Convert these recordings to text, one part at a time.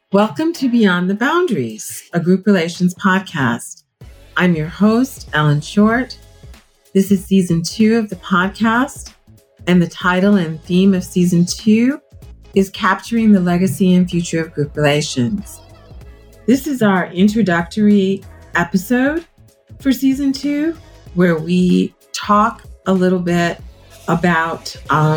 Welcome to Beyond the Boundaries, a group relations podcast. I'm your host, Ellen Short. This is season 2 of the podcast, and the title and theme of season 2 is Capturing the Legacy and Future of Group Relations. This is our introductory episode for season 2, where we talk a little bit about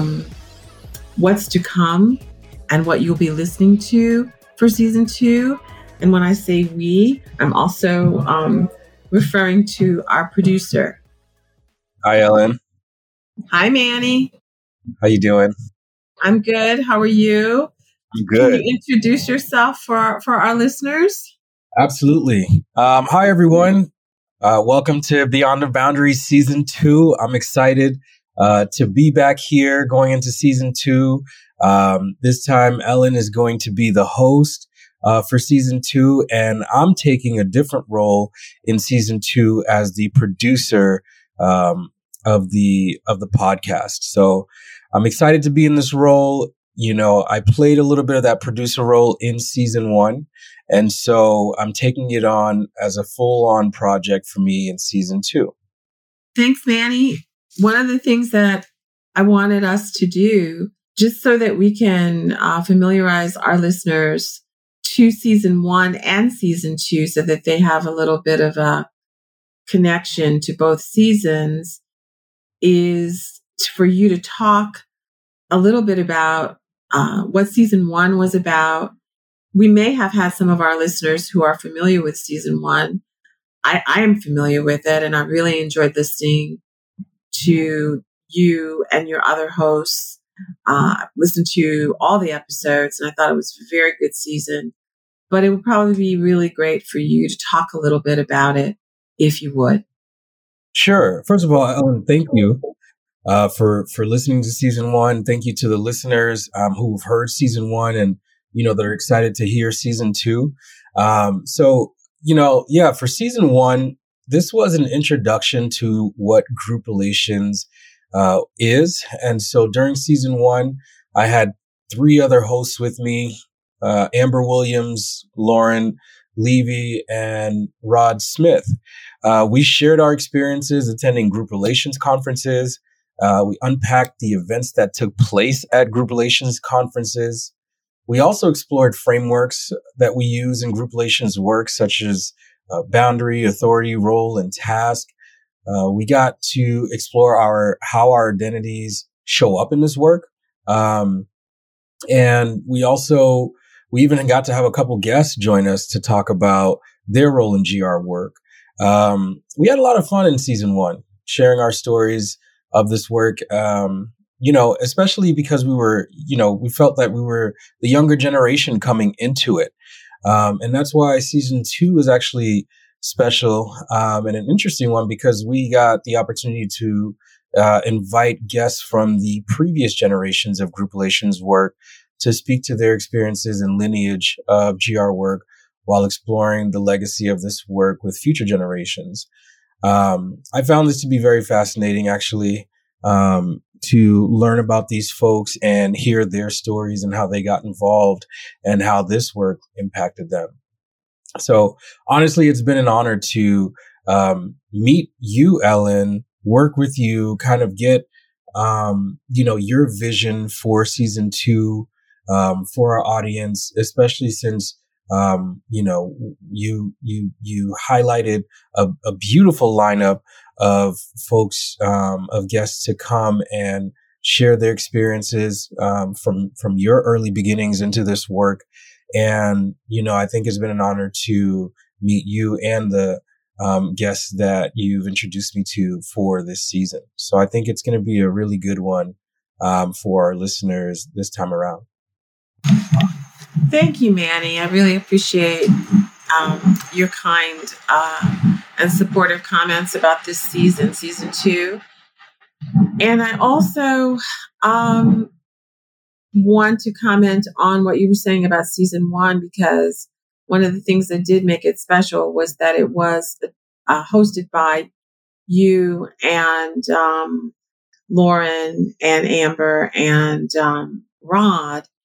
what's to come and what you'll be listening to for season 2. And when I say we, I'm also referring to our producer. Hi, Ellen. Hi, Manny. How you doing? I'm good. How are you? I'm good. Can you introduce yourself for our listeners? Absolutely. Hi, everyone. Welcome to Beyond the Boundaries Season 2. I'm excited to be back here going into Season 2. This time, Ellen is going to be the host for Season 2, and I'm taking a different role in Season 2 as the producer of the podcast. So I'm excited to be in this role. You know, I played a little bit of that producer role in Season 1, and so I'm taking it on as a full-on project for me in Season 2. Thanks, Manny. One of the things that I wanted us to do, just so that we can familiarize our listeners to Season 1 and Season 2 so that they have a little bit of a connection to both seasons, is for you to talk a little bit about what Season 1 was about. We may have had some of our listeners who are familiar with Season 1. I am familiar with it, and I really enjoyed listening to you and your other hosts. Listened to all the episodes, and I thought it was a very good season. But it would probably be really great for you to talk a little bit about it, if you would. Sure. First of all, Ellen, thank you for listening to Season 1. Thank you to the listeners who've heard Season 1 and, you know, that are excited to hear Season 2. For Season 1, this was an introduction to what group relations is. And so during Season 1, I had 3 other hosts with me, Amber Williams, Lauren Levy, and Rod Smith. We shared our experiences attending group relations conferences. We unpacked the events that took place at group relations conferences. We also explored frameworks that we use in group relations work, such as boundary, authority, role, and task. We got to explore how our identities show up in this work. And we even got to have a couple guests join us to talk about their role in GR work. We had a lot of fun in Season 1, sharing our stories of this work, especially because we felt that we were the younger generation coming into it. And that's why Season 2 is actually special and an interesting one, because we got the opportunity to invite guests from the previous generations of group relations work to speak to their experiences and lineage of GR work while exploring the legacy of this work with future generations. I found this to be very fascinating, actually, to learn about these folks and hear their stories and how they got involved and how this work impacted them. So honestly, it's been an honor to meet you, Ellen, work with you, kind of get, your vision for Season 2 for our audience, especially since, you highlighted a beautiful lineup of folks, of guests to come and share their experiences from your early beginnings into this work. And, I think it's been an honor to meet you and the guests that you've introduced me to for this season. So I think it's going to be a really good one for our listeners this time around. Thank you, Manny. I really appreciate your kind and supportive comments about this season, Season 2. And I also want to comment on what you were saying about Season 1, because one of the things that did make it special was that it was hosted by you and Lauren and Amber and Rod.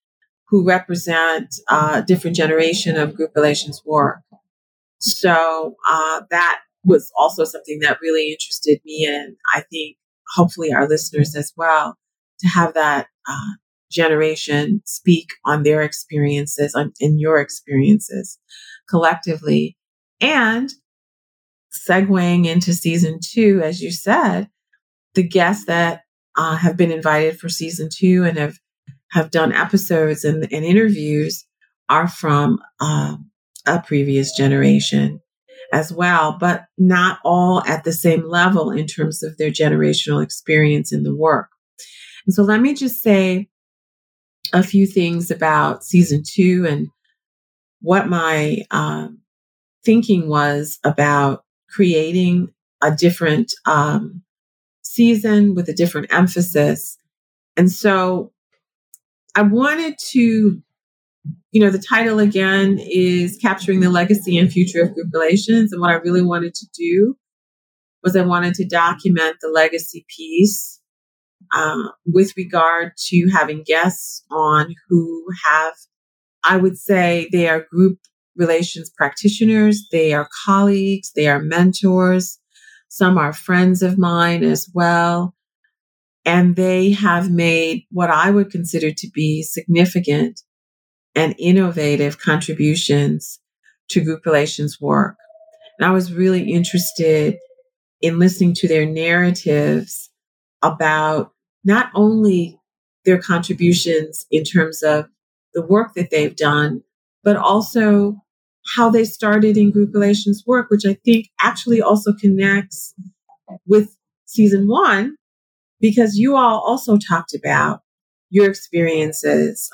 who represent a different generation of group relations work. So that was also something that really interested me, and I think hopefully our listeners as well, to have that generation speak on their experiences and your experiences collectively. And segueing into season 2, as you said, the guests that have been invited for season 2 and have done episodes and interviews are from a previous generation as well, but not all at the same level in terms of their generational experience in the work. And so let me just say a few things about season 2 and what my thinking was about creating a different season with a different emphasis. And so I wanted to, the title again is Capturing the Legacy and Future of Group Relations. And what I really wanted to do was I wanted to document the legacy piece with regard to having guests on who have, I would say, they are group relations practitioners, they are colleagues, they are mentors, some are friends of mine as well. And they have made what I would consider to be significant and innovative contributions to group relations work. And I was really interested in listening to their narratives about not only their contributions in terms of the work that they've done, but also how they started in group relations work, which I think actually also connects with season 1, because you all also talked about your experiences.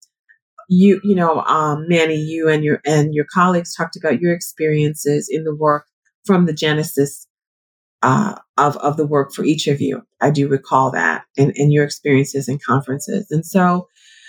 Manny, you and your colleagues talked about your experiences in the work from the genesis of the work for each of you. I do recall that, and your experiences in conferences. And so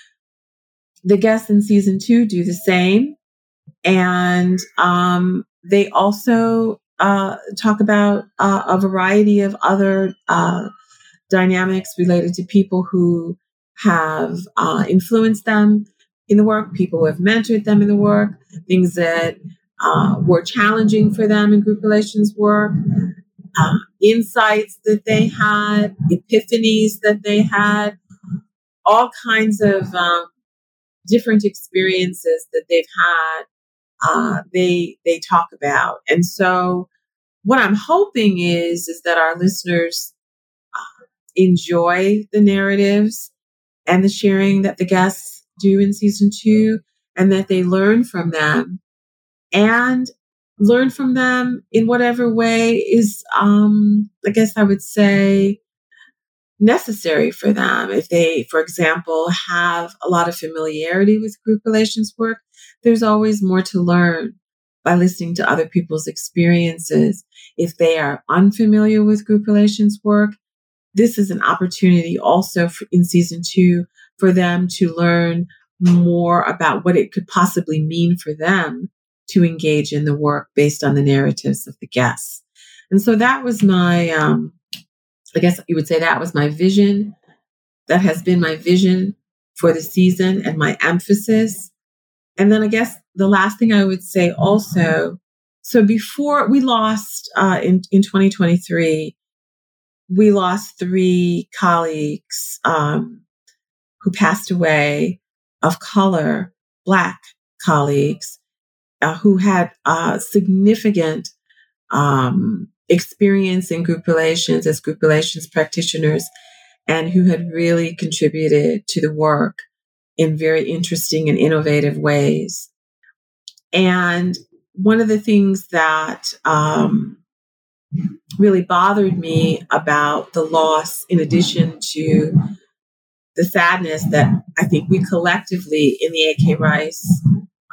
the guests in season 2 do the same. And they also talk about a variety of other dynamics related to people who have influenced them in the work, people who have mentored them in the work, things that were challenging for them in group relations work, insights that they had, epiphanies that they had, all kinds of different experiences that they've had. They talk about. And so what I'm hoping is that our listeners enjoy the narratives and the sharing that the guests do in season 2, and that they learn from them, and learn from them in whatever way is, I guess I would say, necessary for them. If they, for example, have a lot of familiarity with group relations work, there's always more to learn by listening to other people's experiences. If they are unfamiliar with group relations work, this is an opportunity also in season 2 for them to learn more about what it could possibly mean for them to engage in the work based on the narratives of the guests. And so that was my, I guess you would say that was my vision. That has been my vision for the season and my emphasis. And then I guess the last thing I would say also, so before we lost in 2023, we lost 3 colleagues who passed away of color, Black colleagues who had significant experience in group relations as group relations practitioners, and who had really contributed to the work in very interesting and innovative ways. And one of the things that really bothered me about the loss, in addition to the sadness that I think we collectively in the AK Rice,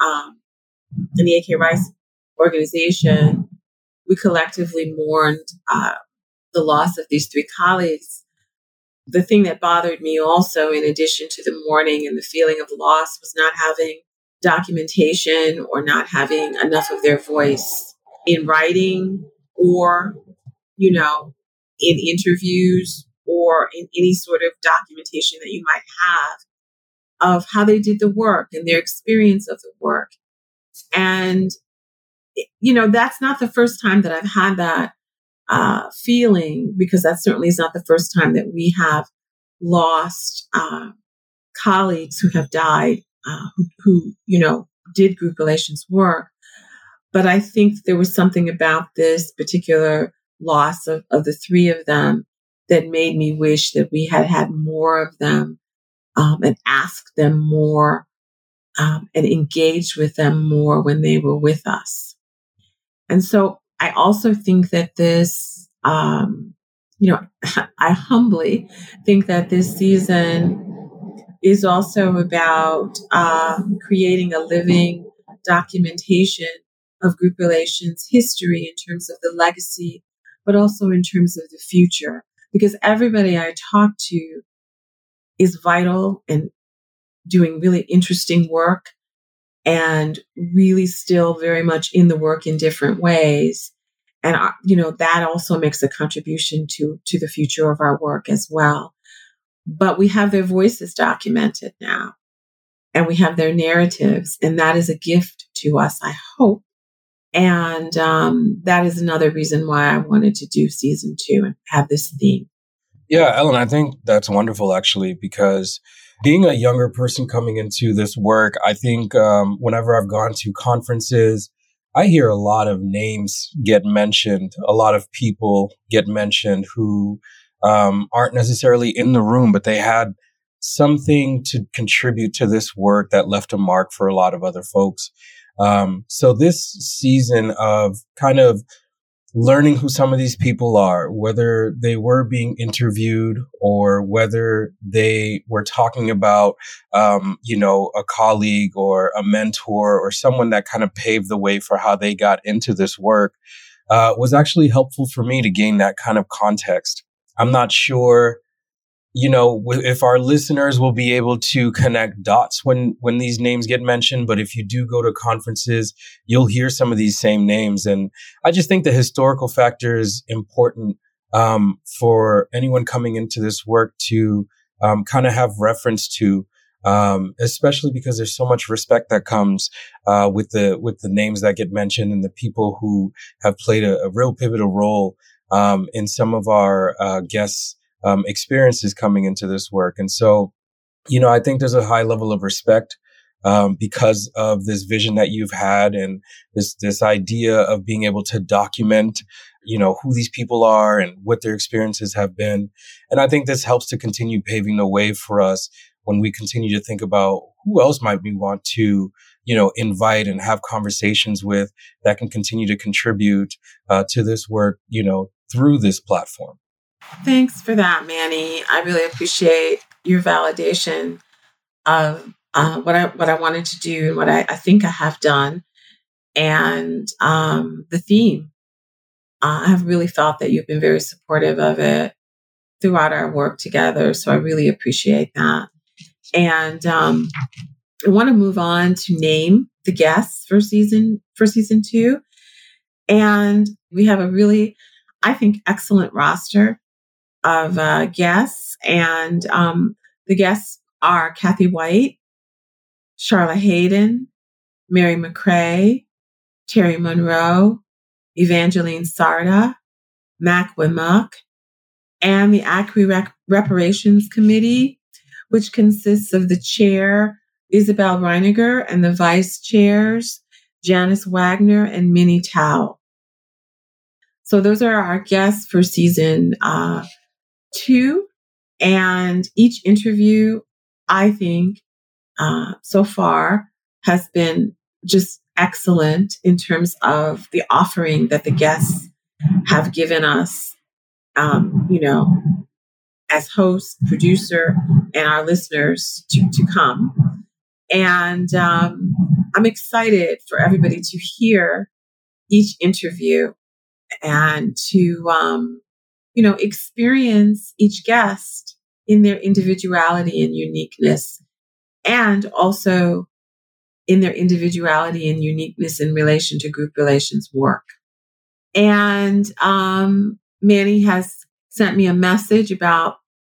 organization, we collectively mourned the loss of these 3 colleagues. The thing that bothered me also, in addition to the mourning and the feeling of loss, was not having documentation or not having enough of their voice in writing or, in interviews or in any sort of documentation that you might have of how they did the work and their experience of the work. And, that's not the first time that I've had that feeling, because that certainly is not the first time that we have lost colleagues who have died, who did group relations work. But I think there was something about this particular loss of the three of them that made me wish that we had had more of them, and asked them more, and engaged with them more when they were with us. And so I also think that this, I humbly think that this season is also about creating a living documentation of group relations history in terms of the legacy, but also in terms of the future. Because everybody I talk to is vital and doing really interesting work and really still very much in the work in different ways. And, that also makes a contribution to the future of our work as well. But we have their voices documented now, and we have their narratives, and that is a gift to us, I hope. And that is another reason why I wanted to do season 2 and have this theme. Yeah, Ellen, I think that's wonderful, actually, because being a younger person coming into this work, I think whenever I've gone to conferences, I hear a lot of names get mentioned, a lot of people get mentioned who aren't necessarily in the room, but they had something to contribute to this work that left a mark for a lot of other folks. So this season of kind of learning who some of these people are, whether they were being interviewed or whether they were talking about, a colleague or a mentor or someone that kind of paved the way for how they got into this work, was actually helpful for me to gain that kind of context. I'm not sure, if our listeners will be able to connect dots when these names get mentioned. But if you do go to conferences, you'll hear some of these same names. And I just think the historical factor is important for anyone coming into this work to kind of have reference to, especially because there's so much respect that comes with the names that get mentioned and the people who have played a real pivotal role in some of our guests' experiences coming into this work. And so, I think there's a high level of respect because of this vision that you've had and this idea of being able to document, who these people are and what their experiences have been. And I think this helps to continue paving the way for us when we continue to think about who else might we want to, invite and have conversations with that can continue to contribute to this work, through this platform. Thanks for that, Manny. I really appreciate your validation of what I wanted to do and what I think I have done. And the theme, I have really felt that you've been very supportive of it throughout our work together. So I really appreciate that. And I want to move on to name the guests for season 2. And we have a really, I think, excellent roster of guests. And the guests are Kathy White, Charla Hayden, Mary McCrae, Terry Monroe, Evangeline Sarda, Mac Wimmuck, and the ACRI Reparations Committee, which consists of the chair, Isabel Reiniger, and the vice chairs, Janice Wagner and Minnie Tao. So those are our guests for season 2. And each interview, I think, so far has been just excellent in terms of the offering that the guests have given us, as host, producer, and our listeners to come. And I'm excited for everybody to hear each interview and to, experience each guest in their individuality and uniqueness, and also in their individuality and uniqueness in relation to group relations work. And Manny has sent me a message about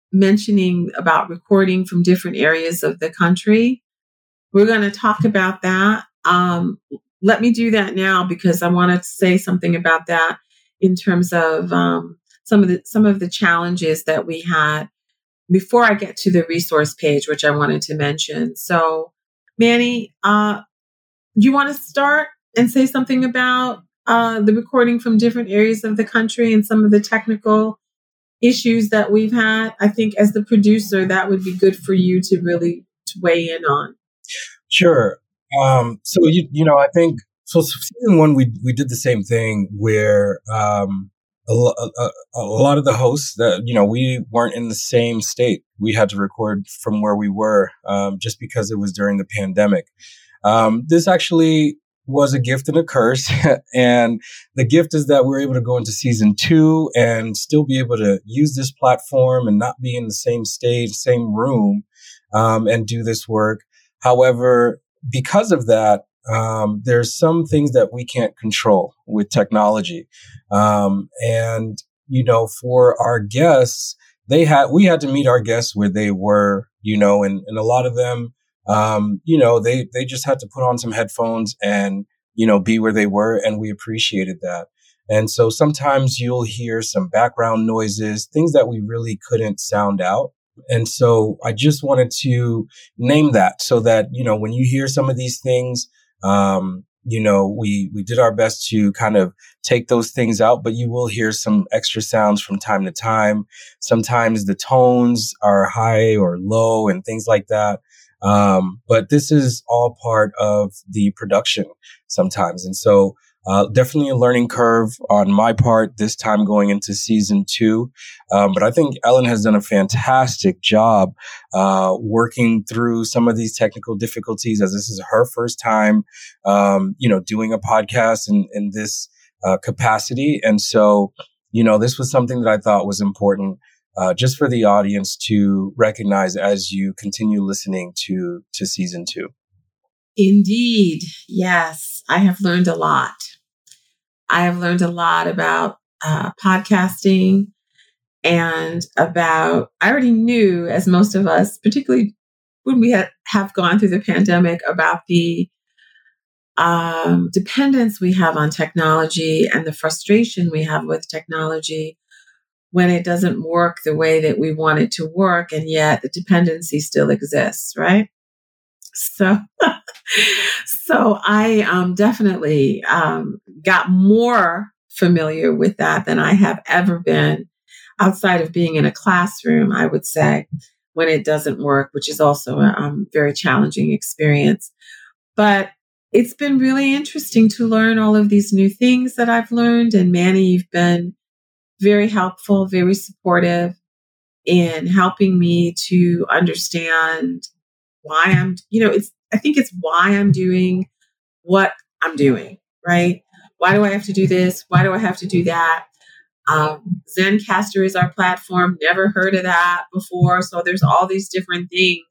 mentioning about recording from different areas of the country. We're going to talk about that. Let me do that now because I want to say something about that in terms of some of the challenges that we had before I get to the resource page, which I wanted to mention. So, Manny, you want to start and say something about the recording from different areas of the country and some of the technical issues that we've had? I think as the producer, that would be good for you to really weigh in on. Sure. So I think so. Season one, we did the same thing where a lot of the hosts that we weren't in the same state. We had to record from where we were, just because it was during the pandemic. This actually was a gift and a curse, and the gift is that we're able to go into season 2 and still be able to use this platform and not be in the same stage, same room, and do this work. However, because of that, there's some things that we can't control with technology. And, for our guests, we had to meet our guests where they were, and a lot of them, they just had to put on some headphones and, be where they were. And we appreciated that. And so sometimes you'll hear some background noises, things that we really couldn't sound out. And so I just wanted to name that so that, when you hear some of these things, we did our best to kind of take those things out, but you will hear some extra sounds from time to time. Sometimes the tones are high or low and things like that. But this is all part of the production sometimes. And so definitely a learning curve on my part this time going into season 2. But I think Ellen has done a fantastic job working through some of these technical difficulties, as this is her first time, doing a podcast in this capacity. And so, this was something that I thought was important just for the audience to recognize as you continue listening to season 2. Indeed. Yes, I have learned a lot. I have learned a lot about podcasting and I already knew, as most of us, particularly when we have gone through the pandemic, about the dependence we have on technology and the frustration we have with technology when it doesn't work the way that we want it to work, and yet the dependency still exists, right? So I definitely got more familiar with that than I have ever been outside of being in a classroom, I would say, when it doesn't work, which is also a very challenging experience. But it's been really interesting to learn all of these new things that I've learned. And Manny, you've been very helpful, very supportive in helping me to understand why I think it's why I'm doing what I'm doing, right? Why do I have to do this? Why do I have to do that? Zencastr is our platform. Never heard of that before. So there's all these different things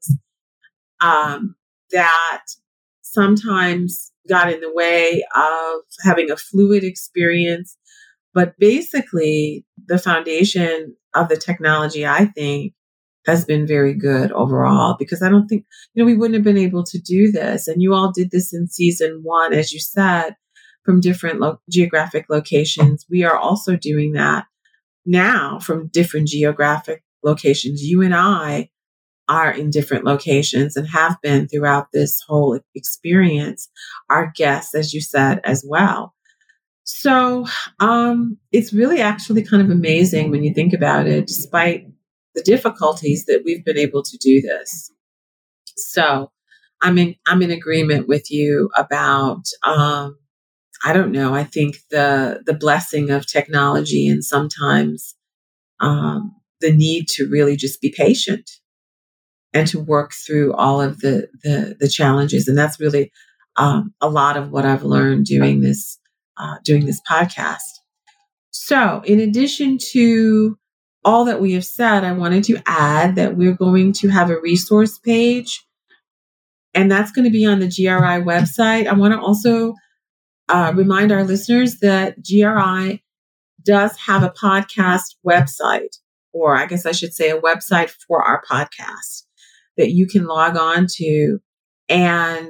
that sometimes got in the way of having a fluid experience. But basically, the foundation of the technology, I think, has been very good overall, because I don't think, we wouldn't have been able to do this. And you all did this in season 1, as you said, from different geographic locations. We are also doing that now from different geographic locations. You and I are in different locations and have been throughout this whole experience. Our guests, as you said, as well. So it's really actually kind of amazing when you think about it, despite the difficulties, that we've been able to do this. So I'm in agreement with you about I don't know. I think the blessing of technology, and sometimes the need to really just be patient and to work through all of the challenges. And that's really a lot of what I've learned doing this podcast. So in addition to all that we have said, I wanted to add that we're going to have a resource page, and that's going to be on the GRI website. I want to also remind our listeners that GRI does have a podcast website or I guess I should say a website for our podcast that you can log on to. And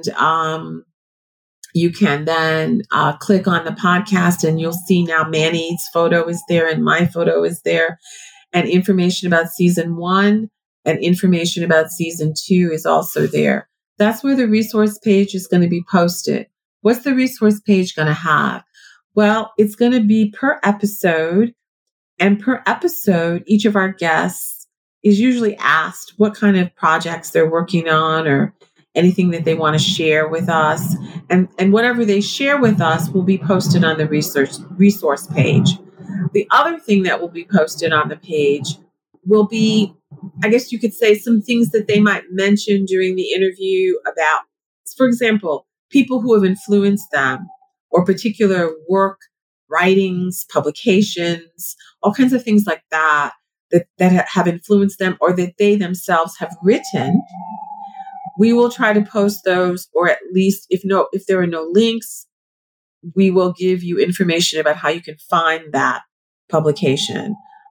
you can then click on the podcast and you'll see now Manny's photo is there and my photo is there. And information about season 1 and information about season 2 is also there. That's where the resource page is going to be posted. What's the resource page going to have? Well, it's going to be per episode. And per episode, each of our guests is usually asked what kind of projects they're working on or anything that they want to share with us. And whatever they share with us will be posted on the resource page. The other thing that will be posted on the page will be, I guess you could say, some things that they might mention during the interview about, for example, people who have influenced them or particular work, writings, publications, all kinds of things like that have influenced them or that they themselves have written. We will try to post those, or at least if there are no links, we will give you information about how you can find that publication.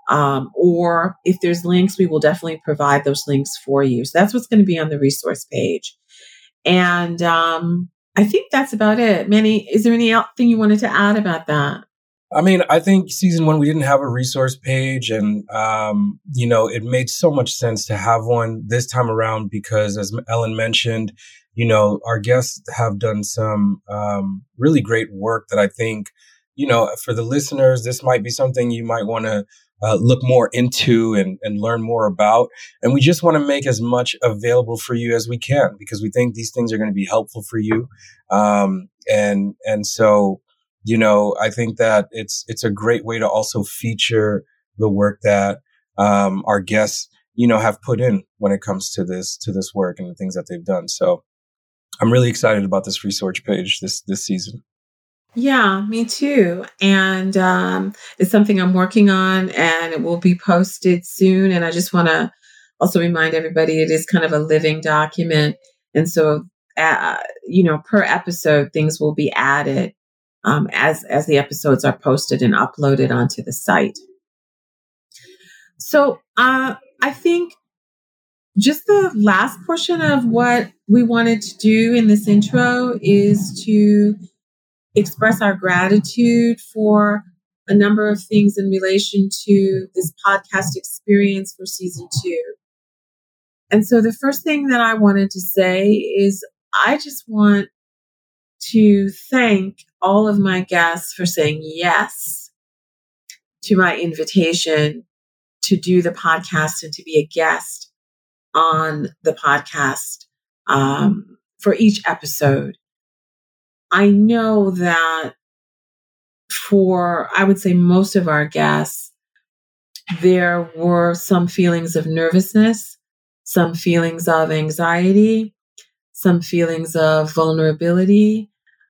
Or if there's links, we will definitely provide those links for you. So that's what's going to be on the resource page. And I think that's about it. Manny, is there anything you wanted to add about that? I mean, I think season 1, we didn't have a resource page and, it made so much sense to have one this time around because as Ellen mentioned, our guests have done some really great work that I think, for the listeners, this might be something you might want to look more into and learn more about. And we just want to make as much available for you as we can because we think these things are going to be helpful for you. And so, I think that it's a great way to also feature the work that our guests, have put in when it comes to this work and the things that they've done. So I'm really excited about this resource page this season. Yeah, me too. And it's something I'm working on and it will be posted soon. And I just want to also remind everybody it is kind of a living document. And so, per episode, things will be added as the episodes are posted and uploaded onto the site. So I think just the last portion of what we wanted to do in this intro is to express our gratitude for a number of things in relation to this podcast experience for season 2. And so the first thing that I wanted to say is I just want to thank all of my guests for saying yes to my invitation to do the podcast and to be a guest on the podcast for each episode. I know that for, I would say, most of our guests, there were some feelings of nervousness, some feelings of anxiety, some feelings of vulnerability.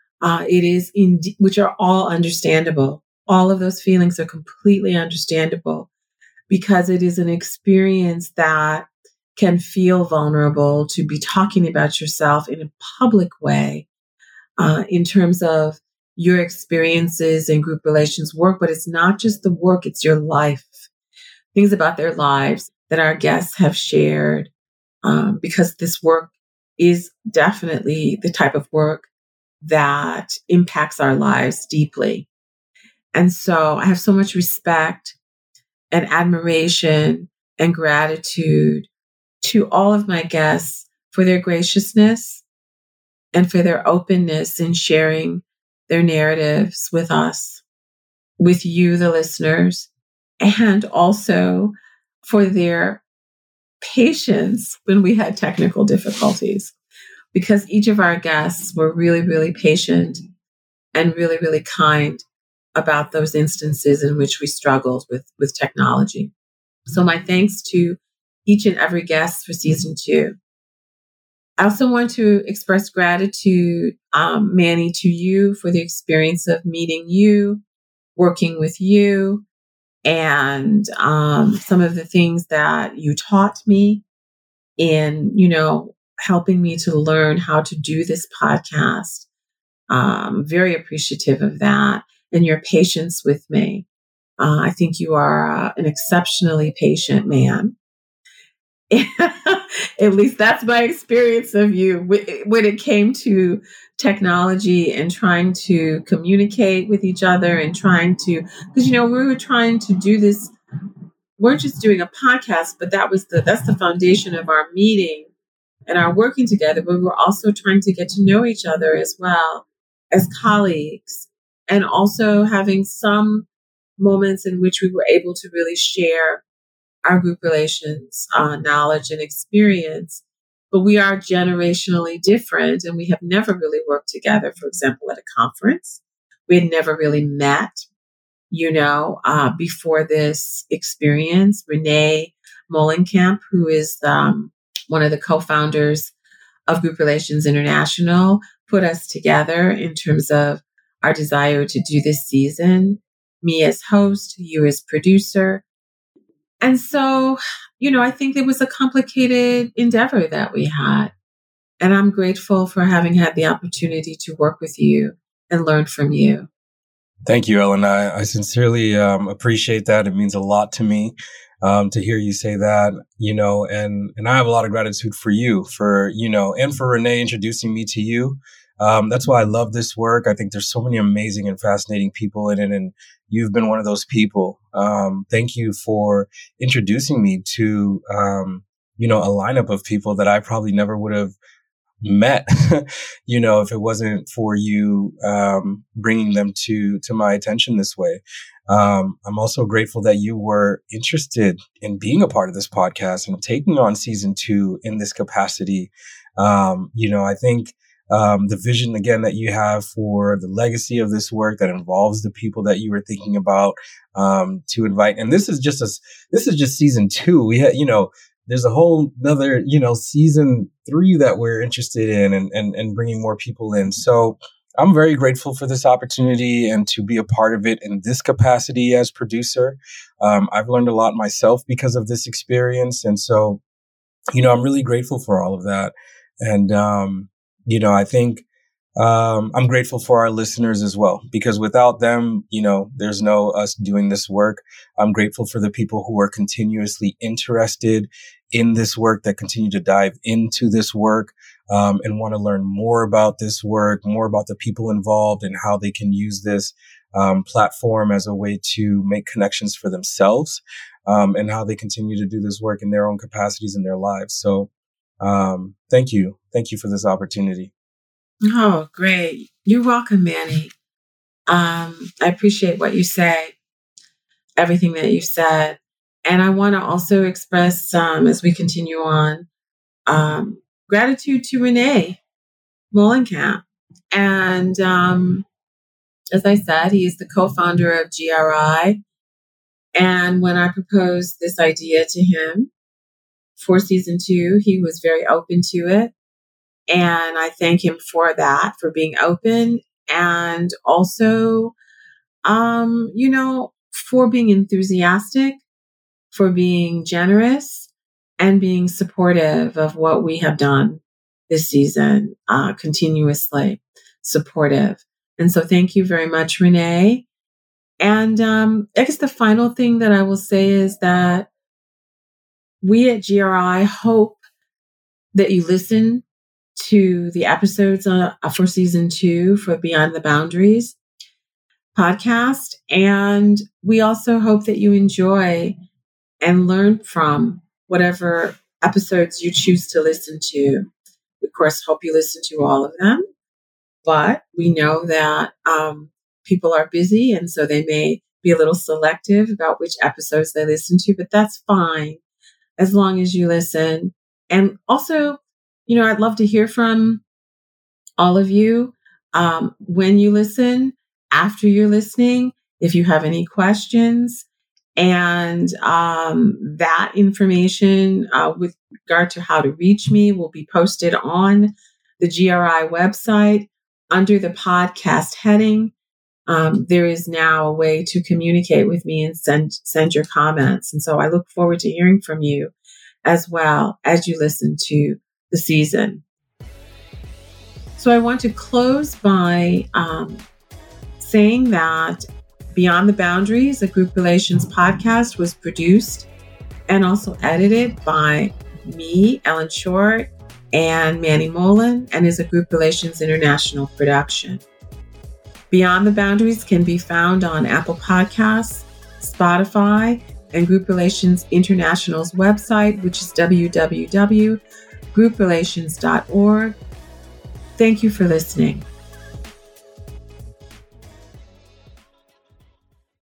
Which are all understandable. All of those feelings are completely understandable because it is an experience that can feel vulnerable to be talking about yourself in a public way in terms of your experiences in group relations work. But it's not just the work, it's your life, things about their lives that our guests have shared because this work is definitely the type of work that impacts our lives deeply. And so I have so much respect and admiration and gratitude to all of my guests for their graciousness and for their openness in sharing their narratives with us, with you, the listeners, and also for their patience when we had technical difficulties. Because each of our guests were really, really patient and really, really kind about those instances in which we struggled with technology. So my thanks to each and every guest for season 2. I also want to express gratitude, Manny, to you for the experience of meeting you, working with you, and some of the things that you taught me in, helping me to learn how to do this podcast. Very appreciative of that and your patience with me. I think you are an exceptionally patient man. At least that's my experience of you when it came to technology and trying to communicate with each other and trying to, because, we were trying to do this. We're just doing a podcast, but that's the foundation of our meeting and our working together. But we were also trying to get to know each other as well as colleagues, and also having some moments in which we were able to really share our group relations knowledge and experience. But we are generationally different, and we have never really worked together, for example, at a conference. We had never really met, before this experience. Renee Molenkamp, who is one of the co-founders of Group Relations International, put us together in terms of our desire to do this season. Me as host, you as producer. And so, I think it was a complicated endeavor that we had. And I'm grateful for having had the opportunity to work with you and learn from you. Thank you, Ellen. I sincerely appreciate that. It means a lot to me to hear you say that, and I have a lot of gratitude for you, and for Renee introducing me to you. That's why I love this work. I think there's so many amazing and fascinating people in it, and you've been one of those people. Thank you for introducing me to, a lineup of people that I probably never would have met, if it wasn't for you bringing them to my attention this way. I'm also grateful that you were interested in being a part of this podcast and taking on season 2 in this capacity. I think the vision, again, that you have for the legacy of this work that involves the people that you were thinking about to invite. And this is just season 2. We had, there's a whole another, season 3 that we're interested in and bringing more people in. So I'm very grateful for this opportunity and to be a part of it in this capacity as producer. I've learned a lot myself because of this experience. And so, I'm really grateful for all of that. And, I think I'm grateful for our listeners as well, because without them, there's no us doing this work. I'm grateful for the people who are continuously interested in this work, that continue to dive into this work and want to learn more about this work, more about the people involved and how they can use this platform as a way to make connections for themselves and how they continue to do this work in their own capacities in their lives. So thank you. Thank you for this opportunity. Oh, great. You're welcome, Manny. I appreciate what you say, everything that you said. And I want to also express, as we continue on, gratitude to Renee Molenkamp. And as I said, he is the co-founder of GRI. And when I proposed this idea to him for season 2, he was very open to it. And I thank him for that, for being open, and also, for being enthusiastic, for being generous, and being supportive of what we have done this season, continuously supportive. And so thank you very much, Renee. And I guess the final thing that I will say is that we at GRI hope that you listen to the episodes for season 2 for Beyond the Boundaries podcast. And we also hope that you enjoy and learn from whatever episodes you choose to listen to. We, of course, hope you listen to all of them, but we know that people are busy, and so they may be a little selective about which episodes they listen to, but that's fine as long as you listen. And also, I'd love to hear from all of you when you listen, after you're listening, if you have any questions. And that information with regard to how to reach me will be posted on the GRI website under the podcast heading. There is now a way to communicate with me and send your comments. And so I look forward to hearing from you as well as you listen to the season. So I want to close by saying that Beyond the Boundaries, a Group Relations podcast, was produced and also edited by me, Ellen Short, and Manny Mullen, and is a Group Relations International production. Beyond the Boundaries can be found on Apple Podcasts, Spotify, and Group Relations International's website, which is www.grouprelations.org. Thank you for listening.